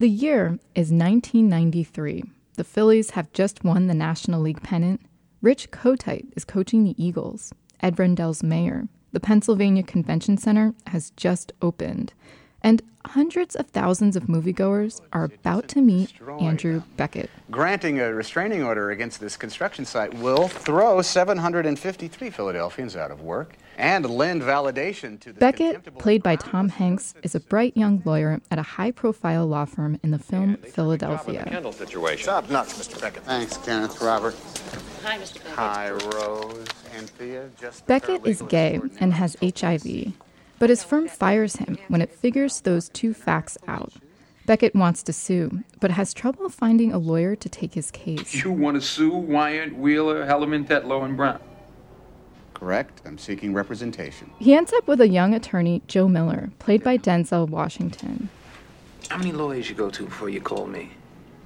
The year is 1993. The Phillies have just won the National League pennant. Rich Kotite is coaching the Eagles. Ed Rendell's mayor. The Pennsylvania Convention Center has just opened. And hundreds of thousands of moviegoers are about to meet Andrew Beckett. Granting a restraining order against this construction site will throw 753 Philadelphians out of work and lend validation to the Beckett, played by Tom Hanks, is a bright young lawyer at a high-profile law firm in the film Philadelphia. Top notch, Mr. Beckett. Thanks, Kenneth. Robert. Hi, Mr. Beckett. Hi, Rose and Thea. Beckett is gay and has HIV. But his firm fires him when it figures those two facts out. Beckett wants to sue, but has trouble finding a lawyer to take his case. You want to sue Wyatt, Wheeler, Hellerman, Tetlow, and Brown? Correct. I'm seeking representation. He ends up with a young attorney, Joe Miller, played by Denzel Washington. How many lawyers you go to before you call me?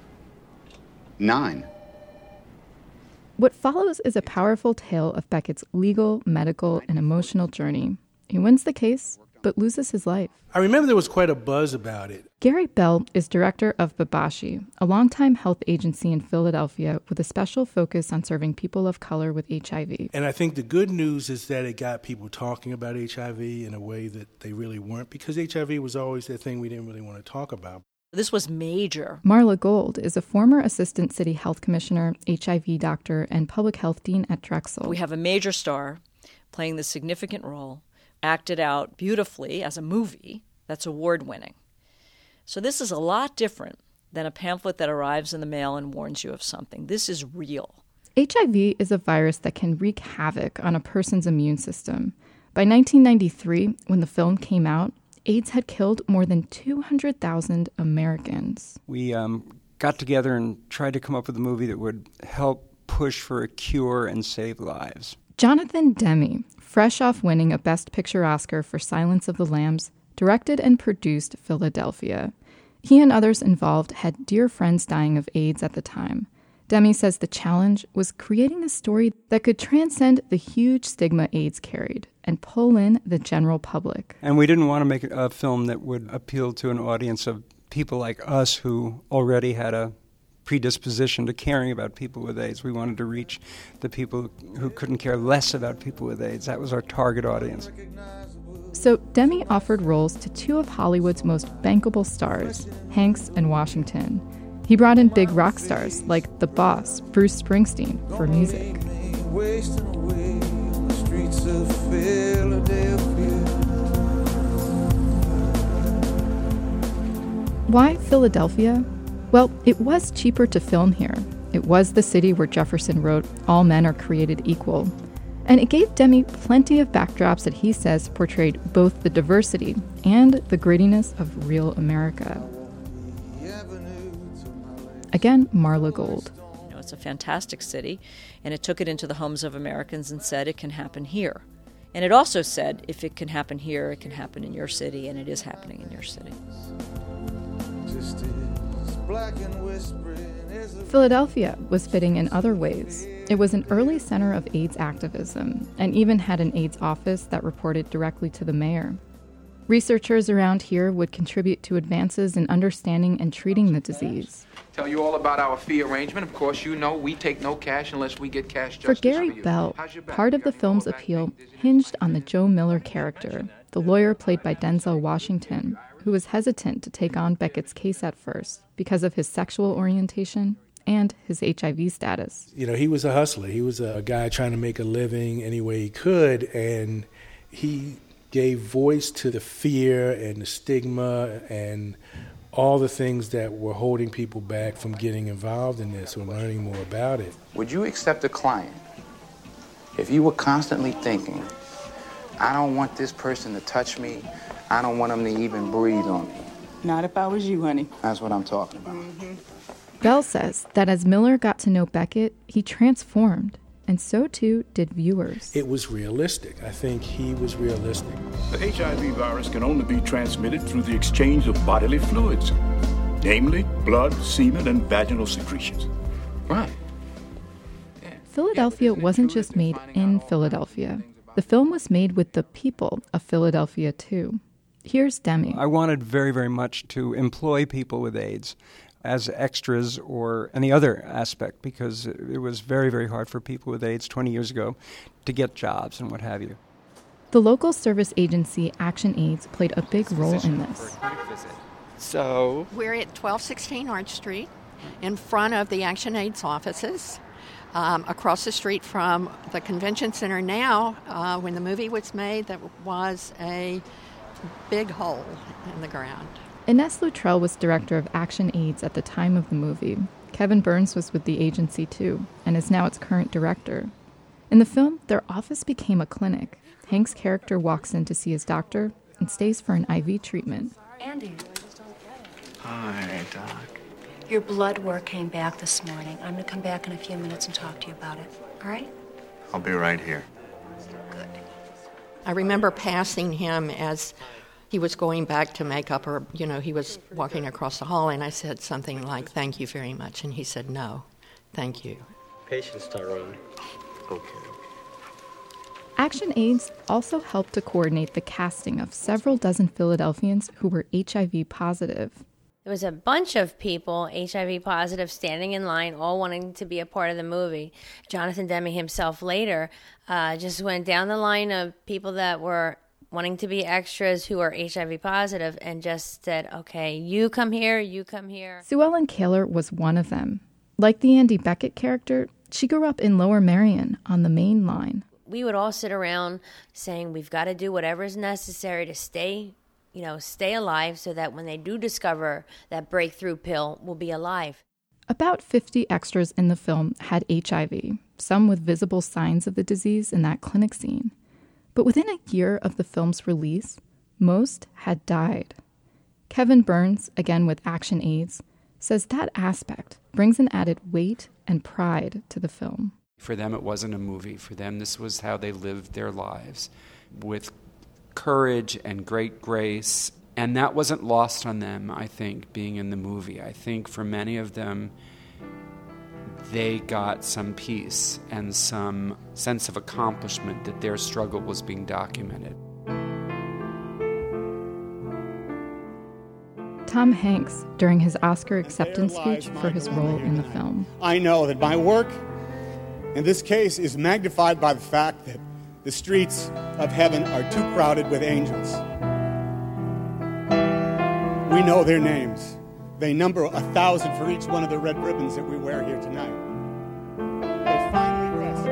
9. What follows is a powerful tale of Beckett's legal, medical, and emotional journey. He wins the case, but loses his life. I remember there was quite a buzz about it. Gary Bell is director of Babashi, a longtime health agency in Philadelphia with a special focus on serving people of color with HIV. And I think the good news is that it got people talking about HIV in a way that they really weren't, because HIV was always the thing we didn't really want to talk about. This was major. Marla Gold is a former assistant city health commissioner, HIV doctor, and public health dean at Drexel. We have a major star playing this significant role, acted out beautifully as a movie that's award-winning. So this is a lot different than a pamphlet that arrives in the mail and warns you of something. This is real. HIV is a virus that can wreak havoc on a person's immune system. By 1993, when the film came out, AIDS had killed more than 200,000 Americans. We got together and tried to come up with a movie that would help push for a cure and save lives. Jonathan Demme, fresh off winning a Best Picture Oscar for Silence of the Lambs, directed and produced Philadelphia. He and others involved had dear friends dying of AIDS at the time. Demme says the challenge was creating a story that could transcend the huge stigma AIDS carried and pull in the general public. And we didn't want to make a film that would appeal to an audience of people like us who already had a predisposition to caring about people with AIDS. We wanted to reach the people who couldn't care less about people with AIDS. That was our target audience. So Demme offered roles to two of Hollywood's most bankable stars, Hanks and Washington. He brought in big rock stars like The Boss, Bruce Springsteen, for music. Why Philadelphia? Well, it was cheaper to film here. It was the city where Jefferson wrote, "All men are created equal." And it gave Demme plenty of backdrops that he says portrayed both the diversity and the grittiness of real America. Again, Marla Gold. You know, it's a fantastic city, and it took it into the homes of Americans and said it can happen here. And it also said, if it can happen here, it can happen in your city, and it is happening in your city. Philadelphia was fitting in other ways. It was an early center of AIDS activism and even had an AIDS office that reported directly to the mayor. Researchers around here would contribute to advances in understanding and treating the disease. Tell you all about our fee arrangement. Of course, you know we take no cash unless we get cash For justice Gary you. Bell, part of the film's appeal hinged on the Joe Miller character, the lawyer played by Denzel Washington, who was hesitant to take on Beckett's case at first because of his sexual orientation and his HIV status. You know, he was a hustler. He was a guy trying to make a living any way he could, and he gave voice to the fear and the stigma and all the things that were holding people back from getting involved in this or learning more about it. Would you accept a client if you were constantly thinking, I don't want this person to touch me, I don't want them to even breathe on me? Not if I was you, honey. That's what I'm talking about. Bell says that as Miller got to know Beckett, he transformed, and so too did viewers. It was realistic. I think he was realistic. The HIV virus can only be transmitted through the exchange of bodily fluids, namely blood, semen, and vaginal secretions. Right. Philadelphia wasn't just made in Philadelphia. The film was made with the people of Philadelphia, too. Here's Demi. I wanted very, very much to employ people with AIDS as extras or any other aspect, because it was very, very hard for people with AIDS 20 years ago to get jobs and what have you. The local service agency Action AIDS played a big role in this. So we're at 1216 Arch Street in front of the Action AIDS offices, across the street from the convention center. Now, when the movie was made, there was a big hole in the ground. Ines Luttrell was director of Action AIDS at the time of the movie. Kevin Burns was with the agency too, and is now its current director. In the film, their office became a clinic. Hank's character walks in to see his doctor and stays for an IV treatment. Andy. Hi, Doc. Your blood work came back this morning. I'm going to come back in a few minutes and talk to you about it. All right? I'll be right here. Good. I remember passing him as he was going back to make up, or, he was walking across the hall, and I said something like, "Thank you very much." And he said, "No, thank you." Patience, Tyrone. Okay. Action AIDS also helped to coordinate the casting of several dozen Philadelphians who were HIV positive. There was a bunch of people, HIV positive, standing in line, all wanting to be a part of the movie. Jonathan Demme himself later just went down the line of people that were wanting to be extras who are HIV positive and just said, okay, you come here, you come here. Sue Ellen Kaler was one of them. Like the Andy Beckett character, she grew up in Lower Merion on the main line. We would all sit around saying we've got to do whatever is necessary to stay alive so that when they do discover that breakthrough pill, we'll be alive. About 50 extras in the film had HIV, some with visible signs of the disease in that clinic scene. But within a year of the film's release, most had died. Kevin Burns, again with Action AIDS, says that aspect brings an added weight and pride to the film. For them, it wasn't a movie. For them, this was how they lived their lives, with courage and great grace. And that wasn't lost on them, I think, being in the movie. I think for many of them, they got some peace and some sense of accomplishment that their struggle was being documented. Tom Hanks, during his Oscar acceptance speech for his role in the film. I know that my work in this case is magnified by the fact that the streets of heaven are too crowded with angels. We know their names. They number 1,000 for each one of the red ribbons that we wear here tonight. They finally rest.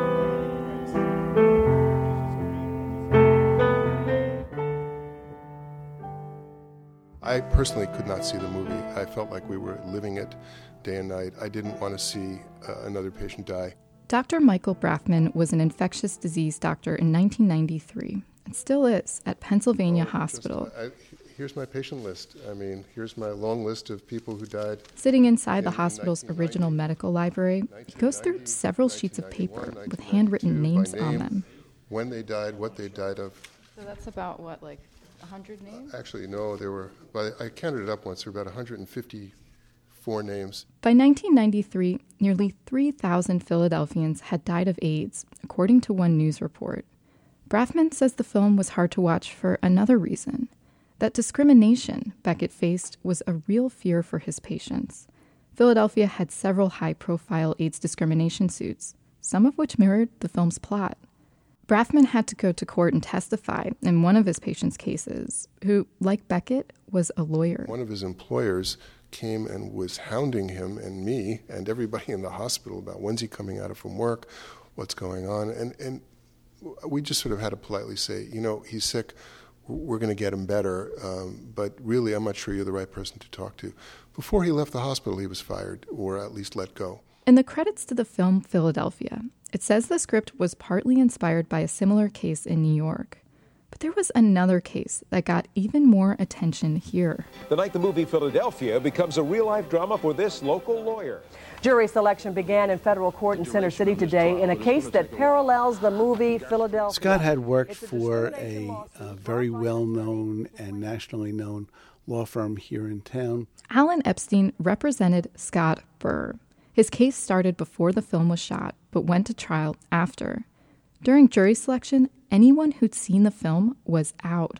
I personally could not see the movie. I felt like we were living it day and night. I didn't want to see another patient die. Dr. Michael Braffman was an infectious disease doctor in 1993 and still is at Pennsylvania Hospital. Here's my patient list. Here's my long list of people who died. Sitting inside the hospital's original medical library, he goes through several sheets of paper with handwritten names on them. When they died, what they died of. So that's about, 100 names? Actually, no, I counted it up once, there were about 154 names. By 1993, nearly 3,000 Philadelphians had died of AIDS, according to one news report. Braffman says the film was hard to watch for another reason. That discrimination Beckett faced was a real fear for his patients. Philadelphia had several high-profile AIDS discrimination suits, some of which mirrored the film's plot. Braffman had to go to court and testify in one of his patients' cases, who, like Beckett, was a lawyer. One of his employers came and was hounding him and me and everybody in the hospital about when's he coming out from work, what's going on. And we just sort of had to politely say, he's sick, we're going to get him better, but really I'm not sure you're the right person to talk to. Before he left the hospital, he was fired, or at least let go. In the credits to the film Philadelphia, it says the script was partly inspired by a similar case in New York. But there was another case that got even more attention here. The night the movie Philadelphia becomes a real-life drama for this local lawyer. Jury selection began in federal court in Center City today in a case that parallels the movie Philadelphia. Scott had worked for a very well-known and nationally known law firm here in town. Alan Epstein represented Scott Burr. His case started before the film was shot, but went to trial after. During jury selection, anyone who'd seen the film was out.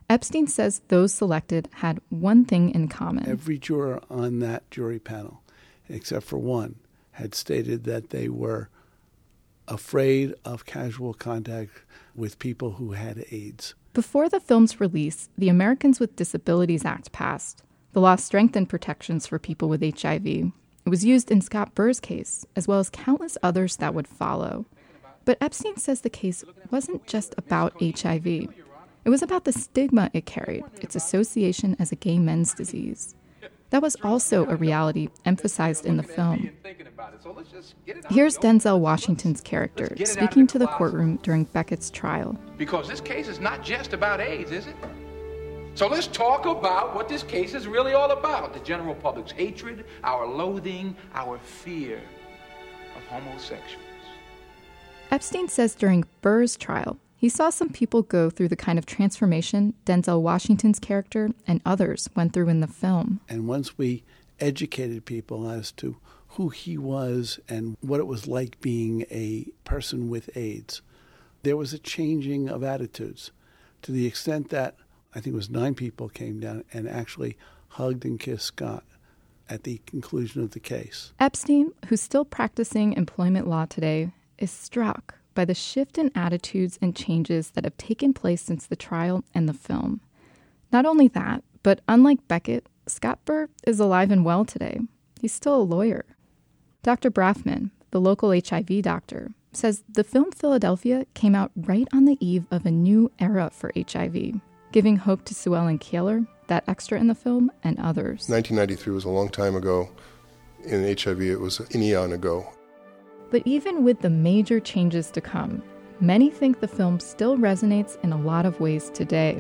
Epstein says those selected had one thing in common. Every juror on that jury panel, except for one, had stated that they were afraid of casual contact with people who had AIDS. Before the film's release, the Americans with Disabilities Act passed. The law strengthened protections for people with HIV. It was used in Scott Burr's case, as well as countless others that would follow. But Epstein says the case wasn't just about HIV. It was about the stigma it carried, its association as a gay men's disease. That was also a reality emphasized in the film. Here's Denzel Washington's character speaking to the courtroom during Beckett's trial. Because this case is not just about AIDS, is it? So let's talk about what this case is really all about. The general public's hatred, our loathing, our fear of homosexuals. Epstein says during Burr's trial, he saw some people go through the kind of transformation Denzel Washington's character and others went through in the film. And once we educated people as to who he was and what it was like being a person with AIDS, there was a changing of attitudes to the extent that I think it was 9 people came down and actually hugged and kissed Scott at the conclusion of the case. Epstein, who's still practicing employment law today, is struck by the shift in attitudes and changes that have taken place since the trial and the film. Not only that, but unlike Beckett, Scott Burr is alive and well today. He's still a lawyer. Dr. Braffman, the local HIV doctor, says the film Philadelphia came out right on the eve of a new era for HIV, giving hope to Sue Ellen Kaler, that extra in the film, and others. 1993 was a long time ago. In HIV, it was an eon ago. But even with the major changes to come, many think the film still resonates in a lot of ways today.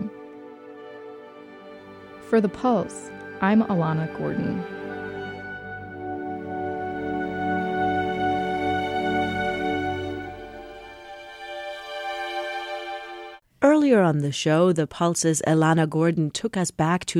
For The Pulse, I'm Alana Gordon. Earlier on the show, The Pulse's Alana Gordon took us back to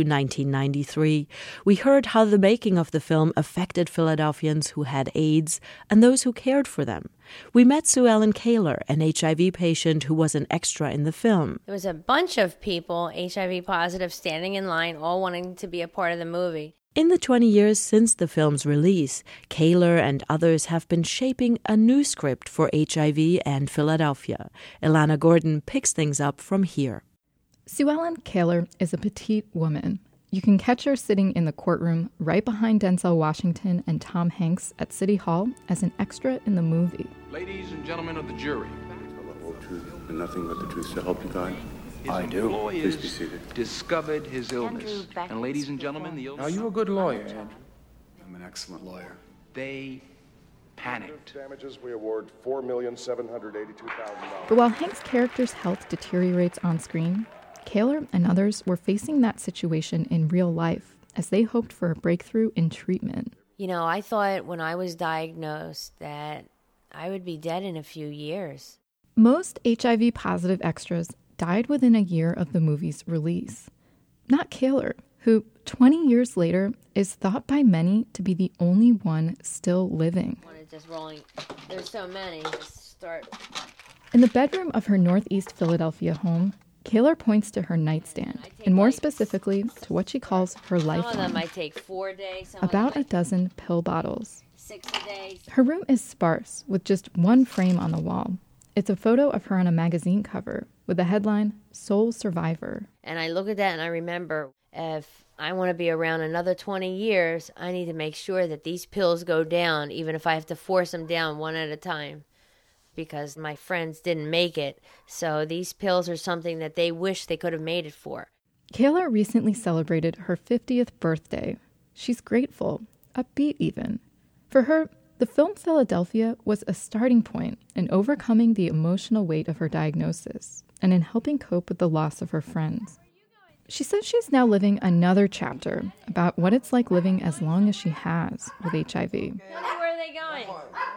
1993. We heard how the making of the film affected Philadelphians who had AIDS and those who cared for them. We met Sue Ellen Kaler, an HIV patient who was an extra in the film. There was a bunch of people, HIV positive, standing in line, all wanting to be a part of the movie. In the 20 years since the film's release, Kaler and others have been shaping a new script for HIV and Philadelphia. Alana Gordon picks things up from here. Sue Ellen Kaler is a petite woman. You can catch her sitting in the courtroom right behind Denzel Washington and Tom Hanks at City Hall as an extra in the movie. Ladies and gentlemen of the jury. The whole truth and nothing but the truth to help you, God. I do. Please be seated. Discovered his illness. And ladies and gentlemen, the illness... Are you a good lawyer, Andrew? I'm an excellent lawyer. They panicked. Damages, we award $4,782,000. But while Hank's character's health deteriorates on screen, Kaler and others were facing that situation in real life as they hoped for a breakthrough in treatment. You know, I thought when I was diagnosed that I would be dead in a few years. Most HIV-positive extras died within a year of the movie's release. Not Kaler, who 20 years later is thought by many to be the only one still living. Just rolling. There's so many. Just start. In the bedroom of her Northeast Philadelphia home, Kaler points to her nightstand, and more specifically to what she calls her lifeline. Some of them might take 4 days. About a dozen pill bottles. 60 days. Her room is sparse, with just one frame on the wall. It's a photo of her on a magazine cover with the headline, Sole Survivor. And I look at that and I remember, if I want to be around another 20 years, I need to make sure that these pills go down, even if I have to force them down one at a time, because my friends didn't make it. So these pills are something that they wish they could have made it for. Kaler recently celebrated her 50th birthday. She's grateful, upbeat even. For her, the film Philadelphia was a starting point in overcoming the emotional weight of her diagnosis and in helping cope with the loss of her friends. She says she's now living another chapter about what it's like living as long as she has with HIV. Where are they going?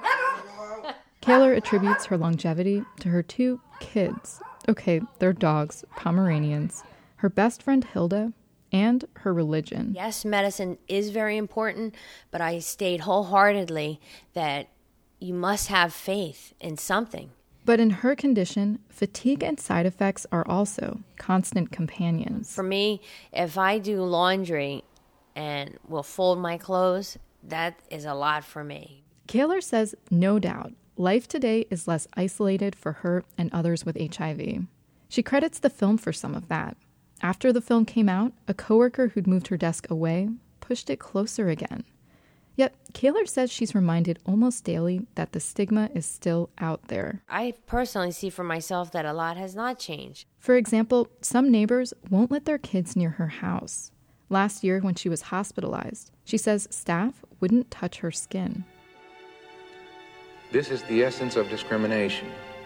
Kaler attributes her longevity to her 2 kids. Okay, they're dogs, Pomeranians, her best friend Hilda, and her religion. Yes, medicine is very important, but I stayed wholeheartedly that you must have faith in something. But in her condition, fatigue and side effects are also constant companions. For me, if I do laundry and will fold my clothes, that is a lot for me. Kaler says, no doubt, life today is less isolated for her and others with HIV. She credits the film for some of that. After the film came out, a coworker who'd moved her desk away pushed it closer again. Yet, Kaler says she's reminded almost daily that the stigma is still out there. I personally see for myself that a lot has not changed. For example, some neighbors won't let their kids near her house. Last year, when she was hospitalized, she says staff wouldn't touch her skin. This is the essence of discrimination.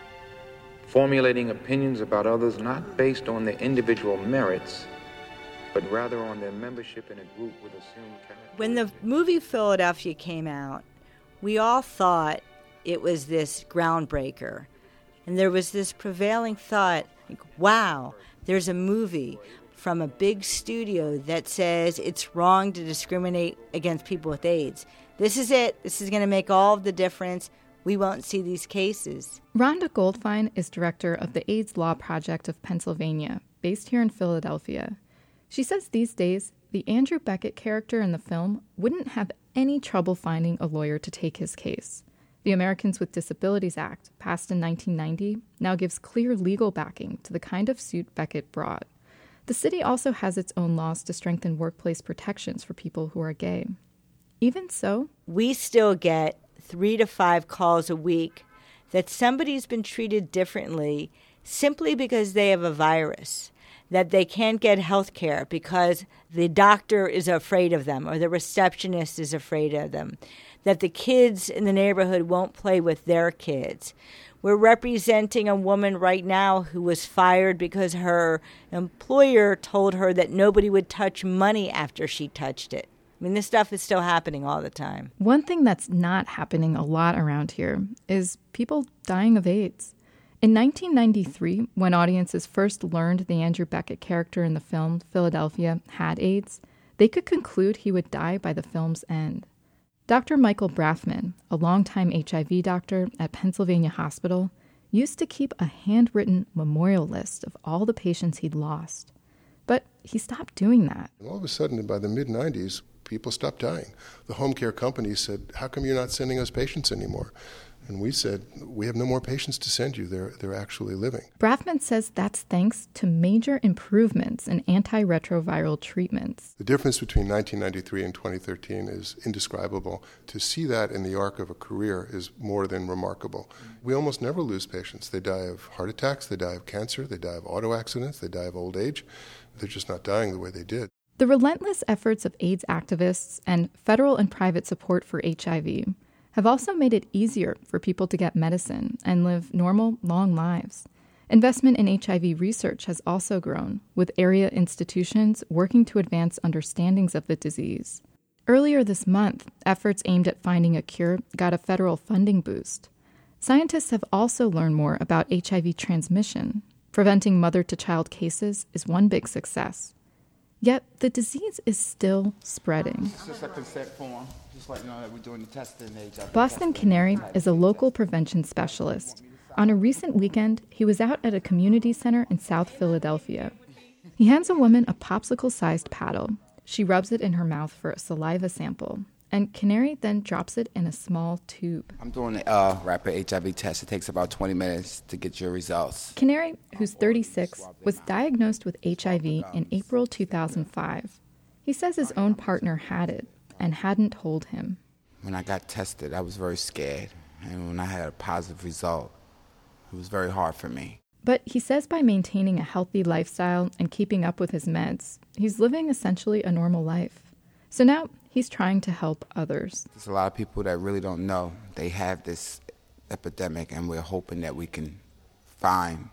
Formulating opinions about others not based on their individual merits, but rather on their membership in a group with assumed character. When the movie Philadelphia came out, we all thought it was this groundbreaker. And there was this prevailing thought, like, wow, there's a movie from a big studio that says it's wrong to discriminate against people with AIDS. This is it. This is going to make all the difference. We won't see these cases. Rhonda Goldfein is director of the AIDS Law Project of Pennsylvania, based here in Philadelphia. She says these days, the Andrew Beckett character in the film wouldn't have any trouble finding a lawyer to take his case. The Americans with Disabilities Act, passed in 1990, now gives clear legal backing to the kind of suit Beckett brought. The city also has its own laws to strengthen workplace protections for people who are gay. Even so, we still get 3 to 5 calls a week that somebody's been treated differently simply because they have a virus, that they can't get health care because the doctor is afraid of them or the receptionist is afraid of them, that the kids in the neighborhood won't play with their kids. We're representing a woman right now who was fired because her employer told her that nobody would touch money after she touched it. I mean, this stuff is still happening all the time. One thing that's not happening a lot around here is people dying of AIDS. In 1993, when audiences first learned the Andrew Beckett character in the film Philadelphia had AIDS, they could conclude he would die by the film's end. Dr. Michael Braffman, a longtime HIV doctor at Pennsylvania Hospital, used to keep a handwritten memorial list of all the patients he'd lost. But he stopped doing that. All of a sudden, by the mid-90s, people stopped dying. The home care companies said, how come you're not sending us patients anymore? And we said, we have no more patients to send you. They're actually living. Braffman says that's thanks to major improvements in antiretroviral treatments. The difference between 1993 and 2013 is indescribable. To see that in the arc of a career is more than remarkable. We almost never lose patients. They die of heart attacks, they die of cancer, they die of auto accidents, they die of old age. They're just not dying the way they did. The relentless efforts of AIDS activists and federal and private support for HIV have also made it easier for people to get medicine and live normal, long lives. Investment in HIV research has also grown, with area institutions working to advance understandings of the disease. Earlier this month, efforts aimed at finding a cure got a federal funding boost. Scientists have also learned more about HIV transmission. Preventing mother-to-child cases is one big success. Yet the disease is still spreading. It's just a consent form, just like that we're doing the testing. Boston Canary is a local prevention specialist. On a recent weekend, he was out at a community center in South Philadelphia. He hands a woman a popsicle-sized paddle. She rubs it in her mouth for a saliva sample, and Canary then drops it in a small tube. I'm doing a rapid HIV test. It takes about 20 minutes to get your results. Canary, who's 36, was diagnosed with HIV in April 2005. He says his own partner had it and hadn't told him. When I got tested, I was very scared. And when I had a positive result, it was very hard for me. But he says by maintaining a healthy lifestyle and keeping up with his meds, he's living essentially a normal life. So now he's trying to help others. There's a lot of people that really don't know they have this epidemic, and we're hoping that we can find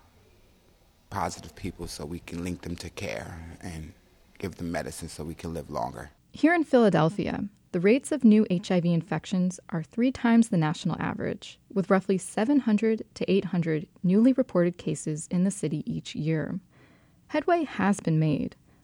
positive people so we can link them to care and give them medicine so we can live longer. Here in Philadelphia, the rates of new HIV infections are 3 times the national average, with roughly 700 to 800 newly reported cases in the city each year. Headway has been made.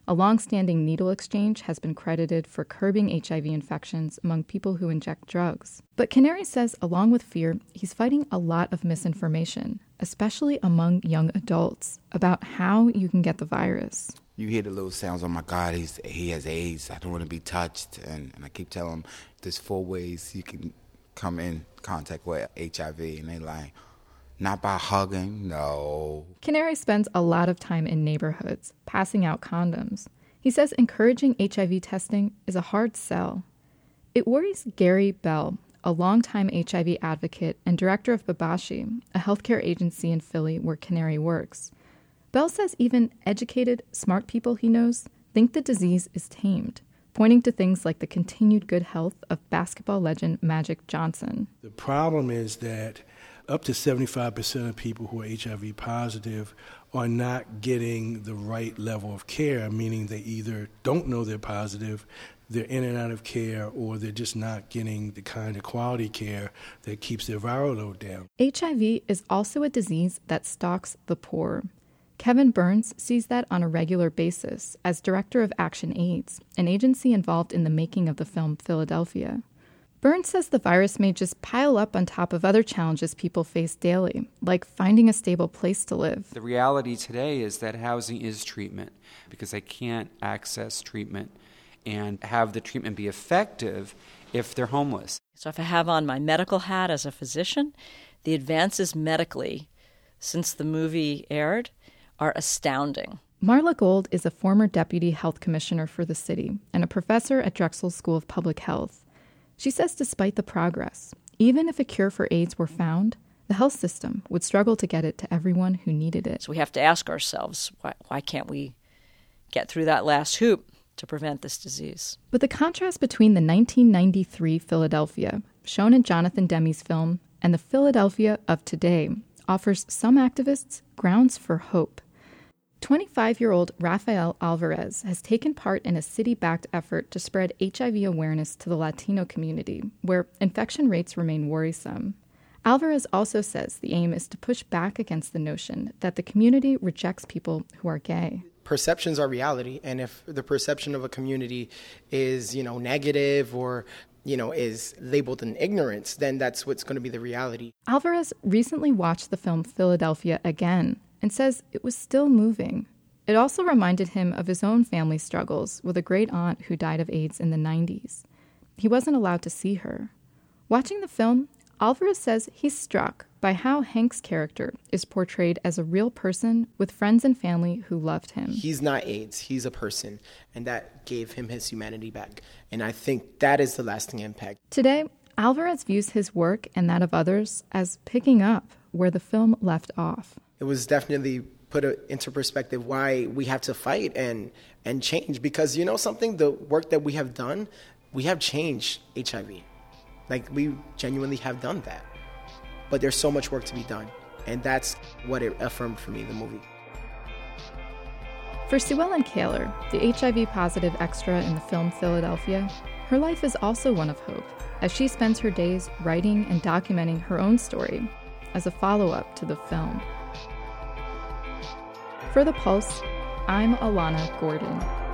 A long-standing needle exchange has been credited for curbing HIV infections among people who inject drugs. But Canary says, along with fear, he's fighting a lot of misinformation, especially among young adults, about how you can get the virus. You hear the little sounds, oh my God, he has AIDS, I don't want to be touched. And I keep telling them, there's 4 ways you can come in contact with HIV. And they like, not by hugging, no. Canary spends a lot of time in neighborhoods, passing out condoms. He says encouraging HIV testing is a hard sell. It worries Gary Bell, a longtime HIV advocate and director of Babashi, a healthcare agency in Philly where Canary works. Bell says even educated, smart people he knows think the disease is tamed, pointing to things like the continued good health of basketball legend Magic Johnson. The problem is that up to 75% of people who are HIV positive are not getting the right level of care, meaning they either don't know they're positive, they're in and out of care, or they're just not getting the kind of quality care that keeps their viral load down. HIV is also a disease that stalks the poor. Kevin Burns sees that on a regular basis as director of Action AIDS, an agency involved in the making of the film Philadelphia. Burns says the virus may just pile up on top of other challenges people face daily, like finding a stable place to live. The reality today is that housing is treatment because they can't access treatment and have the treatment be effective if they're homeless. So if I have on my medical hat as a physician, the advances medically since the movie aired are astounding. Marla Gold is a former deputy health commissioner for the city and a professor at Drexel School of Public Health. She says despite the progress, even if a cure for AIDS were found, the health system would struggle to get it to everyone who needed it. So we have to ask ourselves, why can't we get through that last hoop to prevent this disease? But the contrast between the 1993 Philadelphia, shown in Jonathan Demme's film, and the Philadelphia of today offers some activists grounds for hope. 25-year-old Rafael Alvarez has taken part in a city-backed effort to spread HIV awareness to the Latino community, where infection rates remain worrisome. Alvarez also says the aim is to push back against the notion that the community rejects people who are gay. Perceptions are reality, and if the perception of a community is, negative or, is labeled an ignorance, then that's what's going to be the reality. Alvarez recently watched the film Philadelphia again and says it was still moving. It also reminded him of his own family struggles with a great aunt who died of AIDS in the 90s. He wasn't allowed to see her. Watching the film, Alvarez says he's struck by how Hank's character is portrayed as a real person with friends and family who loved him. He's not AIDS, he's a person, and that gave him his humanity back. And I think that is the lasting impact. Today, Alvarez views his work and that of others as picking up where the film left off. It was definitely put into perspective why we have to fight and change. Because something, the work that we have done, we have changed HIV. Like, we genuinely have done that. But there's so much work to be done. And that's what it affirmed for me, the movie. For Sue Ellen Kaler, the HIV-positive extra in the film Philadelphia, her life is also one of hope, as she spends her days writing and documenting her own story as a follow-up to the film. For The Pulse, I'm Alana Gordon.